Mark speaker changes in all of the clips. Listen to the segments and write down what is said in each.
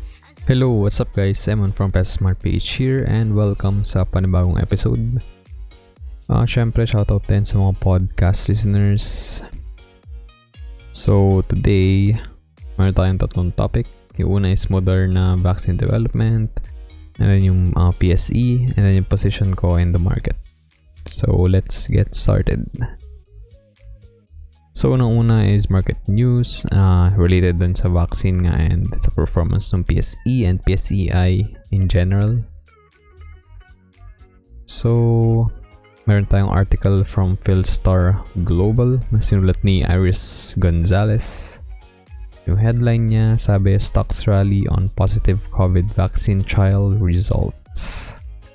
Speaker 1: Hello, what's up guys? Simon from Smart PH here and welcome sa panibagong episode. Syempre, shoutout din sa mga podcast listeners. So, today, meron tayong tatlong topic. Yung una is Moderna vaccine development, and then yung PSE, and then yung position ko in the market. So, let's get started. So, una is market news related dun sa vaccine nga and sa performance ng PSE and PSEI in general. So, meron tayong article from Philstar Global na sinulat ni Iris Gonzalez. Yung headline niya, sabi, stocks rally on positive COVID vaccine trial results.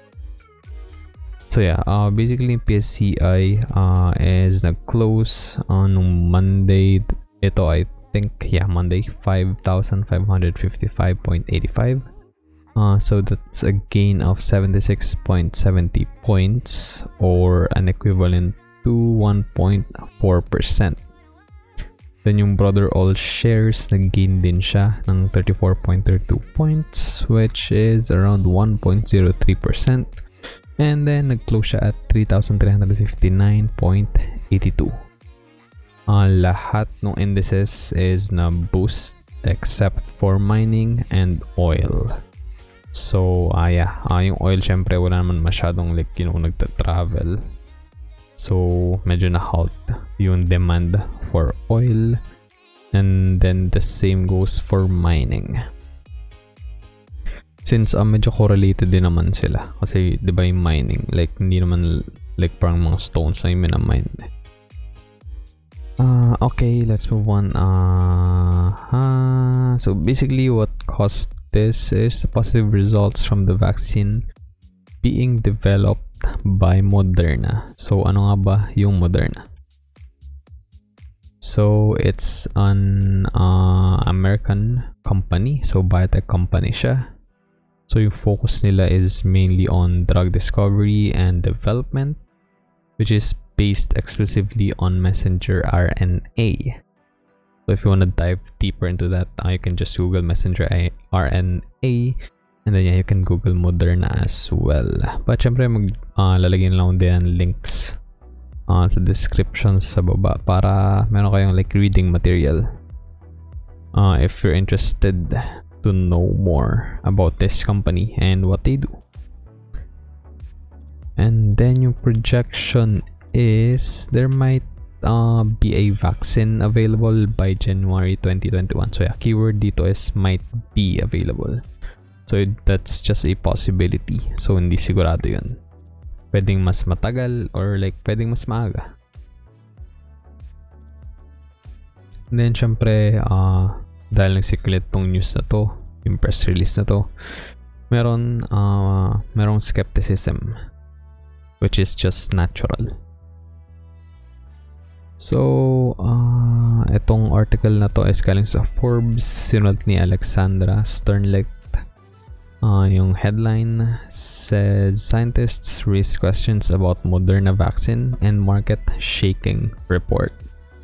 Speaker 1: So yeah, basically PSCI is nag-close on Monday. Ito I think, Monday, 5,555.85. So that's a gain of 76.70 points or an equivalent to 1.4%. Then yung broader all shares nag-gain din siya ng 34.32 points, which is around 1.03%. And then, nag-close siya at 3,359.82. Lahat ng indices is na boost except for mining and oil. So, yung oil syempre wala naman masyadong nagta-travel. So, medyo na-halt yung demand for oil. And then, the same goes for mining. Since medyo correlated din naman sila kasi 'di ba yung mining hindi naman parang mga stones na yung minamine. Okay, let's move on. So basically what caused this is the positive results from the vaccine being developed by Moderna. So ano nga ba yung Moderna? So it's an American company, so biotech company siya. So yung focus nila is mainly on drug discovery and development, which is based exclusively on messenger RNA. So if you want to dive deeper into that, you can just Google messenger RNA, and then you can Google Moderna as well. But syempre lalagyan lang din ang links sa description sa baba para meron kayong reading material if you're interested to know more about this company and what they do. And then yung projection is there might be a vaccine available by January 2021. So keyword dito is might be available. So that's just a possibility. So hindi sigurado yun. Pwedeng mas matagal or pwedeng mas maaga. And then syempre dahil nag-circulate tong news na to, yung press release na to, merong skepticism, which is just natural. So, itong article na to is galing sa Forbes, sinulat ni Alexandra Sternlicht. Yung headline says, scientists raise questions about Moderna vaccine and market shaking report.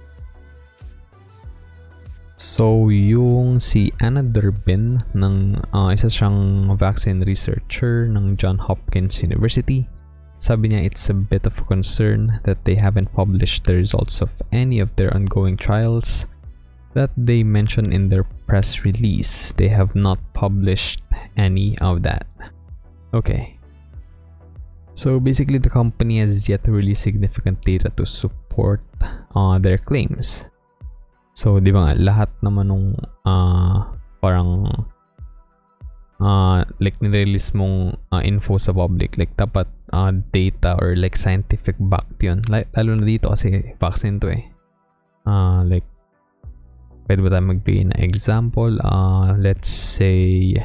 Speaker 1: So, yung si Anna Durbin isa siyang vaccine researcher ng Johns Hopkins University. Sabi niya it's a bit of a concern that they haven't published the results of any of their ongoing trials that they mentioned in their press release. They have not published any of that. Okay. So, basically the company has yet to release significant data to support their claims. So, di ba nga, lahat naman nung parang nirelease mong info sa public, dapat data or scientific backed yun. Lalo na dito kasi vaccine to eh. Pwede ba tayo magbigay na example? Let's say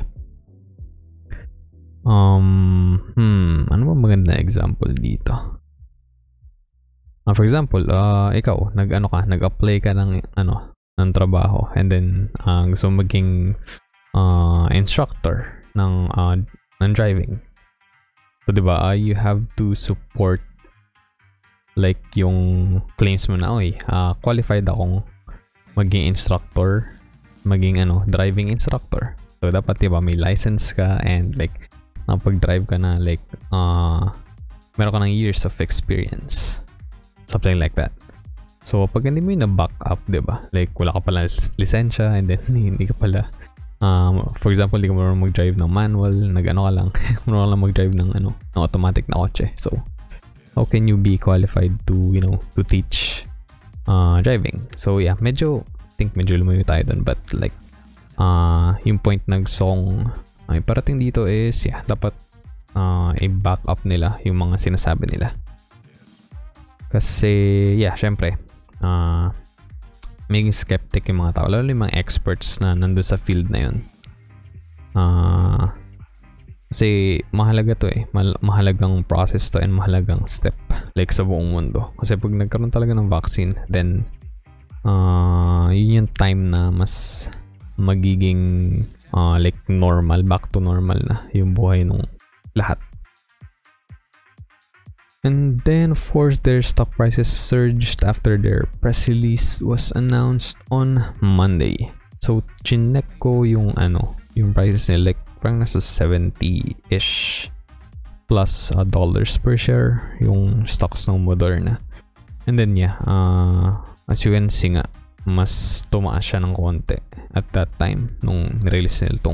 Speaker 1: ano ba maganda example dito? For example, ikaw nag-apply ka ng trabaho and then gusto maging instructor ng driving. So, diba, you have to support yung claims mo na, qualified akong maging instructor, maging driving instructor. So dapat diba may license ka and like nakapag-drive ka na, like meron ka ng years of experience, something like that. So pag hindi mo yung na-back up, diba, like wala ka pala lisensya and then hindi ka pala for example, hindi ka marunong mag-drive ng manual, nag-ano ka lang marunong lang mag-drive ng ng automatic na kotse. So how can you be qualified to, you know, to teach driving? So yeah, medyo lumayo tayo dun, but like yung point nagsong ay parating dito is dapat i-back up nila yung mga sinasabi nila. Kasi syempre maging skeptic yung mga tao, lalo yung mga experts na nandun sa field na yun. Kasi mahalaga to mahalagang process to and mahalagang step like sa buong mundo. Kasi pag nagkaroon talaga ng vaccine, then yun yung time na mas magiging like normal, back to normal na yung buhay ng lahat. And then of course their stock prices surged after their press release was announced on Monday. So chinek ko yung prices nila, like parang nasa 70-ish plus dollars per share yung stocks ng Moderna. And then as you can see nga, mas tumaas siya ng konti at that time nung nirelease nila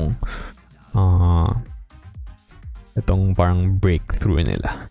Speaker 1: itong parang breakthrough nila.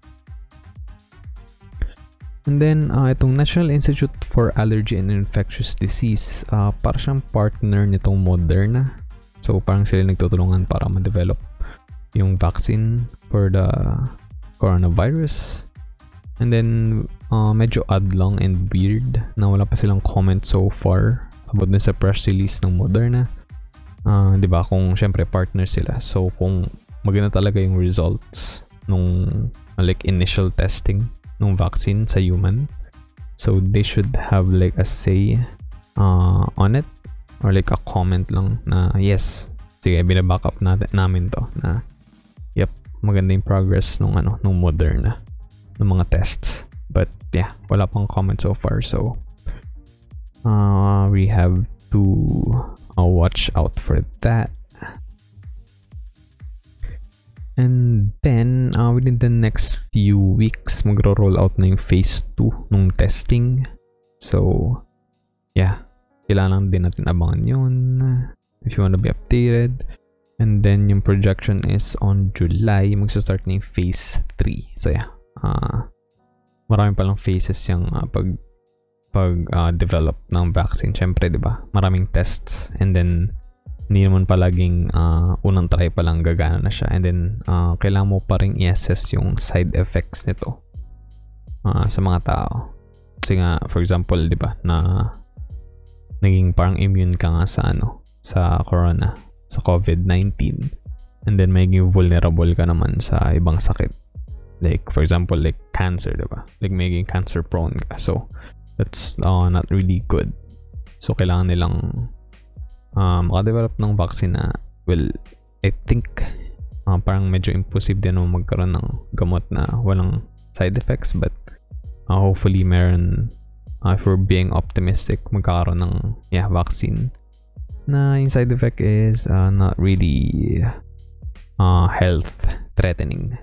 Speaker 1: And then itong National Institute for Allergy and Infectious Disease, para siyang partner nitong Moderna. So parang sila nagtutulungan para ma-develop yung vaccine for the coronavirus. And then medyo odd lang and weird na wala pa silang comment so far about na sa press release ng Moderna. 'Di ba, kung syempre partner sila, so kung maganda talaga yung results nung like initial testing ng vaccine sa human, so they should have like a say on it, or like a comment lang na yes, sige, binaback up namin to na yep, maganda yung progress nung Moderna ng mga tests. But wala pang comment so far, so we have to watch out for that. And then within the next few weeks magro-roll out na yung phase 2 nung testing. So kailangan din natin abangan yun if you wanna be updated. And then yung projection is on July magsa-start na yung phase 3. So marami palang phases yung pag-develop ng vaccine. Syempre, di ba? Maraming tests, and then hindi naman palaging unang try pa lang gagana na siya, and then kailangan mo pa rin i-assess yung side effects nito sa mga tao. Kasi nga, for example, di ba, na naging parang immune ka nga sa corona, sa COVID-19, and then magiging vulnerable ka naman sa ibang sakit. Like, for example, like cancer, diba? Like, magiging cancer prone ka. So, that's not really good. So, kailangan nilang makadevelop ng vaccine na, well, I think parang medyo imposible din magkaroon ng gamot na walang side effects, but hopefully meron, if we're being optimistic, magkakaroon ng vaccine na yung side effect is not really health threatening.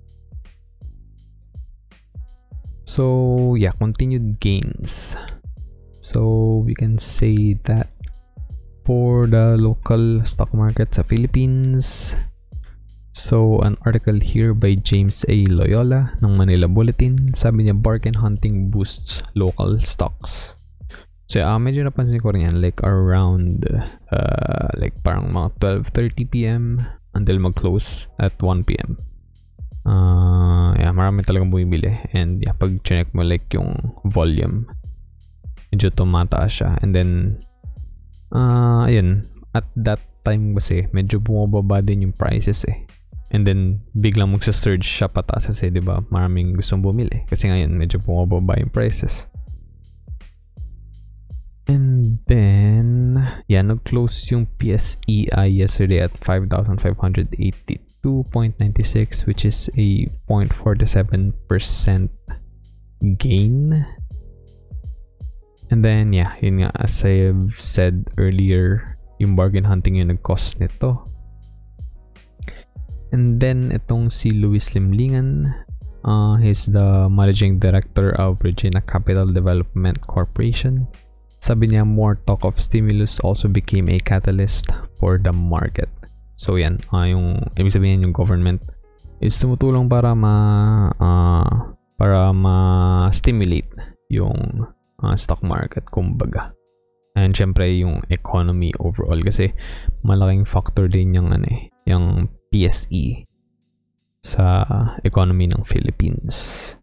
Speaker 1: So continued gains. So we can say that for the local stock market sa Philippines. So an article here by James A. Loyola ng Manila Bulletin, sabi niya bargain hunting boosts local stocks. So medyo napansin ko rin yan, like around like parang mga 12:30 PM until mag-close at 1 PM. Marami talagang bumibili, and pag check mo like yung volume, medyo tumataas siya, and then ayun, at that time kasi medyo bumababa din yung prices and then biglang magsa-surge siya pataas kasi, diba, maraming gustong bumili kasi ngayon medyo bumababa yung prices. And then nag-close yung PSEI yesterday at 5,582.96, which is a 0.47% gain. And then yun nga, as I've said earlier, yung bargain hunting yung nag-cost nito. And then itong si Luis Limlingan, he's the managing director of Regina Capital Development Corporation. Sabi niya, more talk of stimulus also became a catalyst for the market. So yan, yung ibig sabihin yung government is tumutulong para ma-stimulate yung stock market, kumbaga. And syempre yung economy overall, kasi malaking factor din yung PSE sa economy ng Philippines.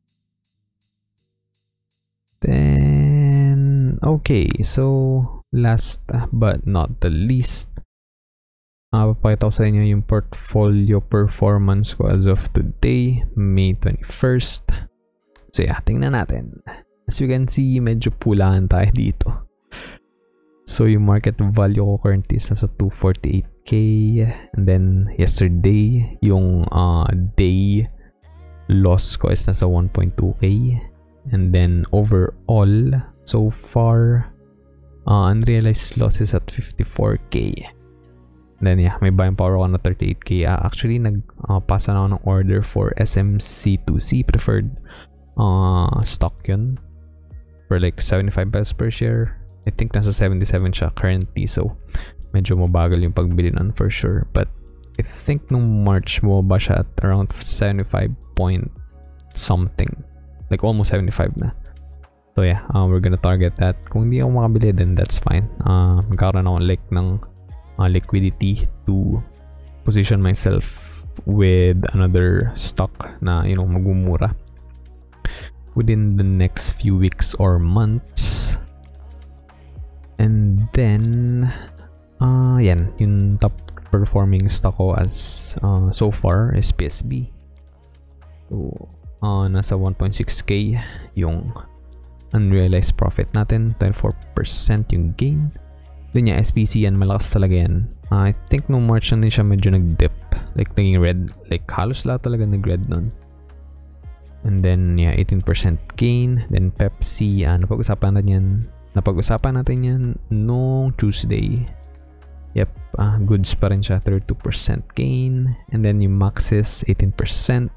Speaker 1: Then okay, so last but not the least, papakita ko sa inyo yung portfolio performance ko as of today, May 21st. So yeah, tingnan natin. As you can see, medyo pulaan tayo dito. So yung market value ko currently is nasa 248k, and then yesterday yung day loss ko is nasa 1.2k, and then overall so far unrealized loss is at 54k. Then yeah, may buying power ako na 38k. Actually nagpasa na ako ng order for SMC2C preferred stock yun for like 75 pesos per share. I think nasa 77 siya currently, so medyo mabagal yung pagbili nun for sure. But I think nung March mo ba siya at around 75 point something, like almost 75 na. So yeah, we're gonna target that. Kung hindi ako makabili, then that's fine. Magkaroon ako like ng liquidity to position myself with another stock na magmumura within the next few weeks or months. And then yan, yung top performing stock ko as so far is PSB. So nasa 1.6k yung unrealized profit natin, 24% yung gain. Doon niya, SPC yan, malakas talaga yan. I think nung March na din siya medyo nag-dip, like naging red, like halos lahat talaga nag-red nun. And then yeah, 18% gain. Then Pepsi, napag-usapan natin yan nung Tuesday. Yep, goods pa rin siya, 32% gain. And then yung Maxis, 18%.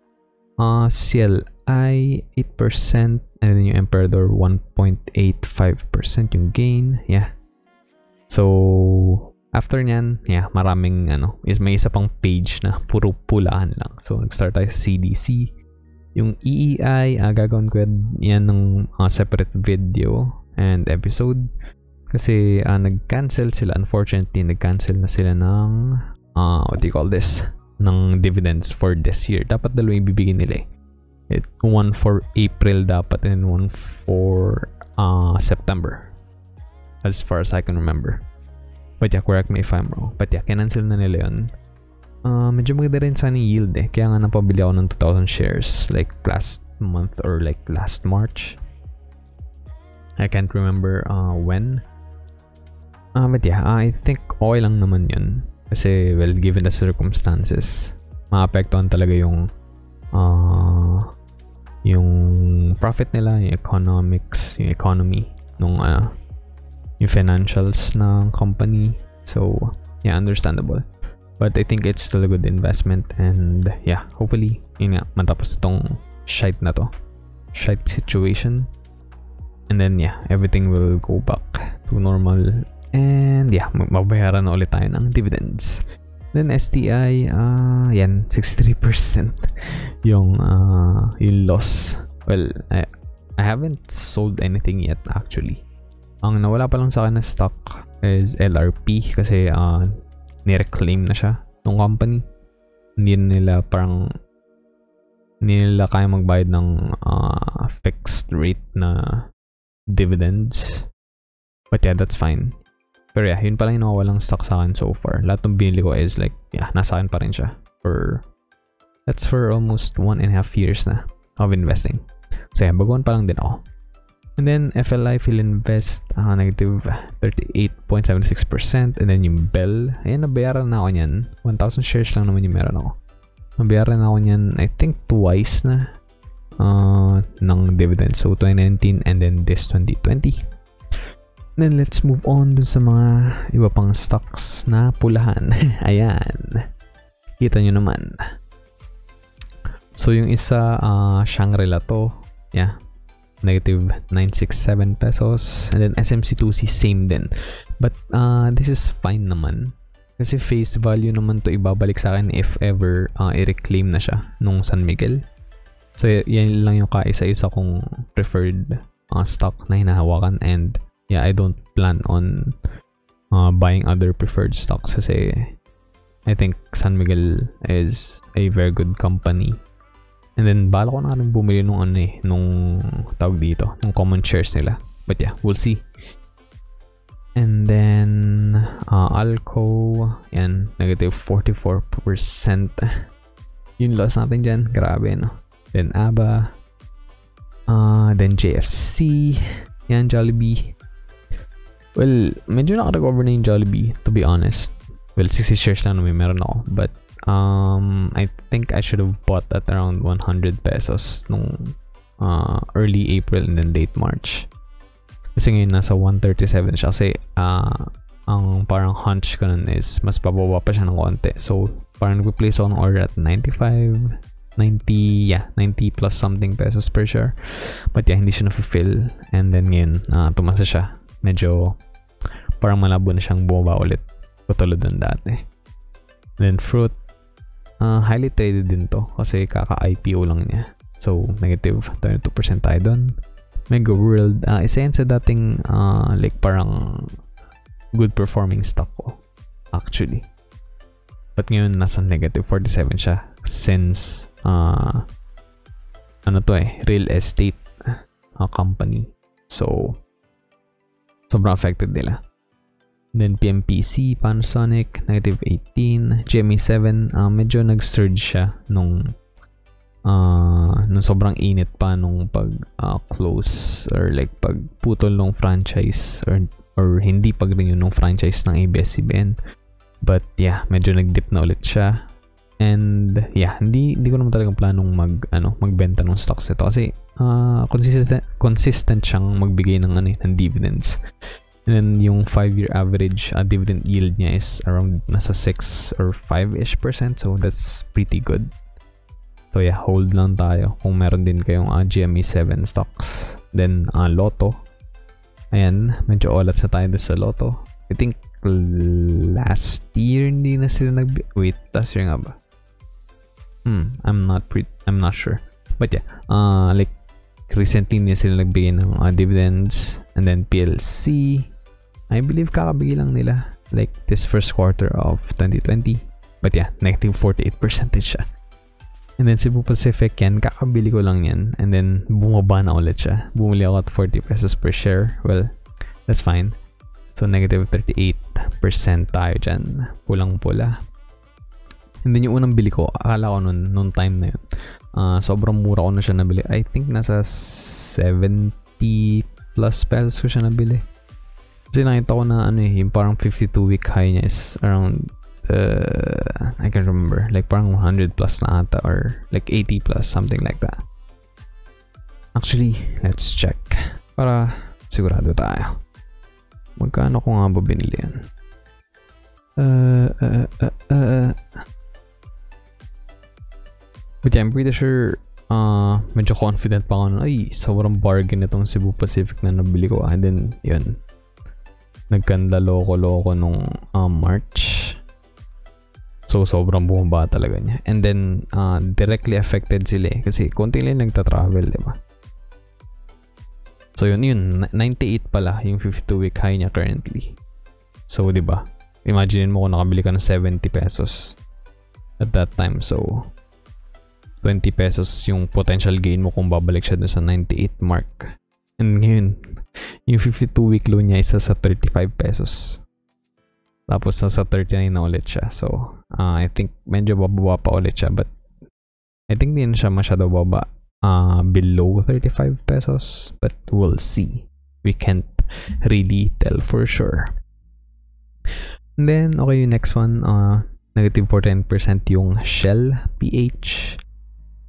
Speaker 1: CLI, 8%. And then yung Emperador, 1.85% yung gain. Yeah. So, after nyan, yeah, maraming may isa pang page na puro pulaan lang. So, nag-start tayo sa CDC. Yung EEI, gagawin ko yan ng separate video and episode. Kasi nag-cancel sila. Unfortunately, nag-cancel na sila ng what do you call this? Ng dividends for this year. Dapat dalawang ibibigay nila eh. One for April dapat and one for September. As far as I can remember. But yeah, correct me if I'm wrong. But yeah, kinancel na nila yun. Medyo maganda rin sana yung yield eh. Kaya nga napabili ako ng 2,000 shares like last month or like last March. I can't remember when. But yeah, I think okay lang naman yun. Kasi well, given the circumstances, maapektuhan talaga yung profit nila, yung economics, yung economy nung yung financials ng company. So yeah, understandable. But I think it's still a good investment, and yeah, hopefully yun nga, matapos itong shite na to, shite situation, and then yeah, everything will go back to normal, and yeah, mabayaran na ulit tayo ng dividends. Then STI, yan, 63% yung loss. Well, I haven't sold anything yet actually. Ang nawala pa lang sa akin na stock is LRP kasi ni-reclaim na siya ng company. Hindi nila kaya magbayad ng fixed rate na dividends. But yeah, that's fine. Pero yeah, yun pala yung nawawalang stock sa akin so far. Lahat ng binili ko is like, yeah, nasa akin pa rin siya. That's for almost 1.5 years na of investing. So yeah, baguhan pa lang din ako. And then FLI, Philinvest, negative 38.76%. And then yung Bell, ayan, nabayaran na ako niyan. 1,000 shares lang naman yung meron ako. Nabayaran na ako niyan, I think twice na ng dividend. So 2019 and then this 2020. Then let's move on dun sa mga iba pang stocks na pulahan. Ayan. Kita nyo naman. So yung isa, Shangri-La to. Yeah. Negative 967 pesos. And then SMC2C, same din. But this is fine naman. Kasi face value naman to ibabalik sa akin if ever i-reclaim na siya nung San Miguel. So yan lang yung kaisa-isa kong preferred stock na hinahawakan. And yeah, I don't plan on buying other preferred stocks kasi I think San Miguel is a very good company. And then bala ko na rin bumili nung tawag dito, nung common shares nila. But yeah, we'll see. And then Alco, yan, negative 44%. Yung loss natin dyan, grabe no. Then ABA, then JFC, yan, Jollibee. Well, medyo naka-recover na yung Jollibee, to be honest. Well, 60 shares lang naman meron ako. But I think I should have bought at around 100 pesos nung early April and then late March. Kasi ngayon nasa 137 siya. Kasi ang parang hunch ko nun is mas pababa pa siya ng konti. So parang nag-place ako ng order at 95, 90 plus something pesos per share. But yeah, hindi siya na-fulfill. And then ngayon, tumasa siya. Medyo parang malabo na siyang bumaba ulit. Patulad dun dati. Then Fruit, highly traded din to kasi kaka-IPO lang niya. So, negative 22% tayo dun. Mega World, isa yan sa dating like parang good performing stock ko. Actually. But ngayon, nasa negative 47 siya since real estate company. So, sobrang affected nila. Then PMPC, Panasonic, negative 18. GMA7, medyo nag-surge siya nung sobrang init pa nung pag-close or like pagputol ng franchise or hindi pag-renew ng franchise ng ABS-CBN. But yeah, medyo nag-dip na ulit siya. And yeah, hindi ko naman talagang planong magbenta ng stocks ito kasi consistent siyang magbigay ng dividends. And then yung 5-year average dividend yield niya is around nasa 6 or 5-ish%. So that's pretty good. So yeah, hold lang tayo kung meron din kayong GMA7 stocks. Then Lotto. Ayan, medyo olat sa tayo doon sa Lotto. I think last year hindi na sila last year nga ba? I'm not sure. But yeah, like recently niya sila nagbigay ng dividends. And then PLC, I believe kakabigay lang nila like this first quarter of 2020. But yeah, negative 48% siya. And then Cebu Pacific, yan, kakabili ko lang yan. And then bumaba na ulit siya. Bumili ako at 40 pesos per share. Well, that's fine. So negative 38% tayo dyan. Pulang-pula. And then yung unang bili ko, akala ko nung time na yun, sobrang mura ko na siya nabili. I think nasa 70 plus pesos ko siya nabili. Kasi nakita ko na yung parang 52-week high niya is around I can't remember, like parang 100 plus na ata or like 80 plus, something like that. Actually, let's check para sigurado tayo. Magkano ko nga ba binili yan? But yeah, I'm pretty sure medyo confident pa ako na sobrang bargain itong Cebu Pacific na nabili ko. And then yun, nagkanda loko nung March. So sobrang bumaba talaga niya. And then directly affected sila kasi konti lang nagta-travel, di ba? So yun 98 pala yung 52-week high niya currently. So di ba? Imagine mo kung nakabili ka ng 70 pesos at that time. So 20 pesos yung potential gain mo kung babalik siya dun sa 98 mark. And ngayon, yung 52-week low niya isa sa 35 pesos. Tapos nasa 39 na ulit siya. So, I think medyo bababa pa ulit siya. But, I think din siya masyado baba below 35 pesos. But, we'll see. We can't really tell for sure. And then, okay, yung next one. Negative 14% yung Shell PH.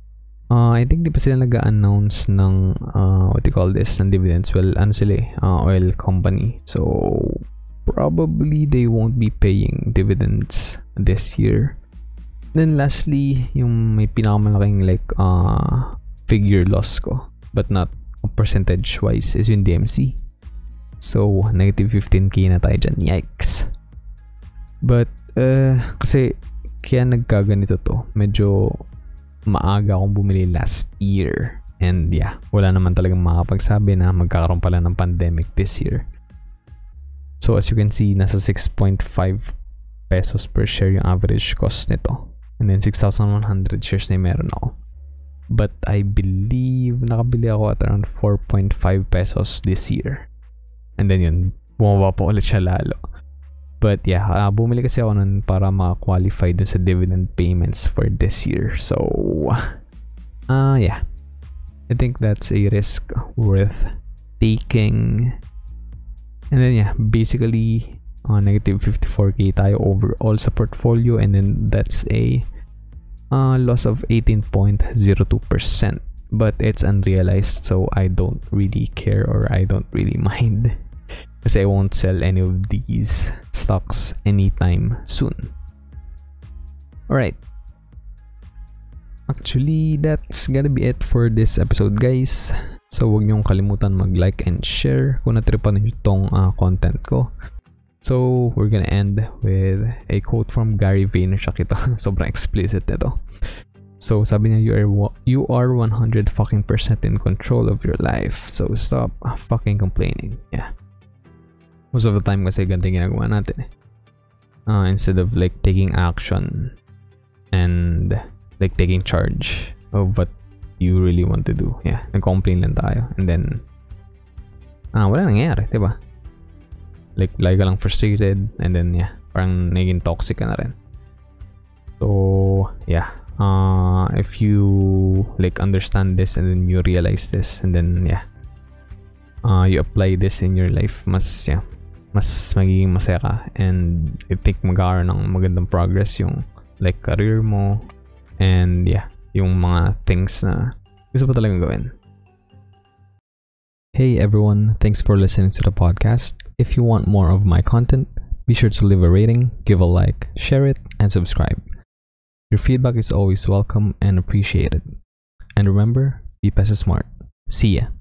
Speaker 1: I think di pa sila nag-announce ng what do you call this, ng dividends. Well, ano sila oil company. So probably they won't be paying dividends this year. Then lastly, yung may pinakamalaking like figure loss ko, but not percentage wise, is yung DMC. So negative 15k na tayo dyan. Yikes. But kasi kaya nagkaganito to, medyo maaga akong bumili last year, and yeah, wala naman talagang makapagsabi na magkakaroon pala ng pandemic this year. So as you can see, nasa 6.5 pesos per share yung average cost nito, and then 6,100 shares na meron ako. But I believe nakabili ako at around 4.5 pesos this year, and then yun, bumaba pa ulit siya lalo. But yeah, bumili kasi ako nun para maka-qualify dun sa dividend payments for this year. So, yeah. I think that's a risk worth taking. And then yeah, basically, negative 54k tayo overall sa portfolio. And then that's a loss of 18.02%. But it's unrealized, so I don't really care, or I don't really mind. Kasi I won't sell any of these stocks anytime soon. Alright. Actually, that's gonna be it for this episode, guys. So, huwag niyong kalimutan mag-like and share kung natripan niyo itong content ko. So, we're gonna end with a quote from Gary Vaynerchuk. Ito, sobrang explicit nito. So, sabi niya, you are 100 fucking % in control of your life. So, stop fucking complaining. Yeah. Most of the time kasi ganito ginagawa natin instead of like taking action and like taking charge of what you really want to do. Yeah, nag-complain lang tayo, and then wala nangyayari, diba? Like lagi ka lang frustrated, and then yeah, parang naging toxic ka na rin. So yeah, if you like understand this and then you realize this, and then yeah, you apply this in your life, mas magiging masaya ka, and I think magkakaroon ng magandang progress yung like career mo, and yeah, yung mga things na gusto pa talagang gawin. Hey everyone, thanks for listening to the podcast. If you want more of my content, be sure to leave a rating, give a like, share it, and subscribe. Your feedback is always welcome and appreciated. And remember, be Pesa Smart. See ya.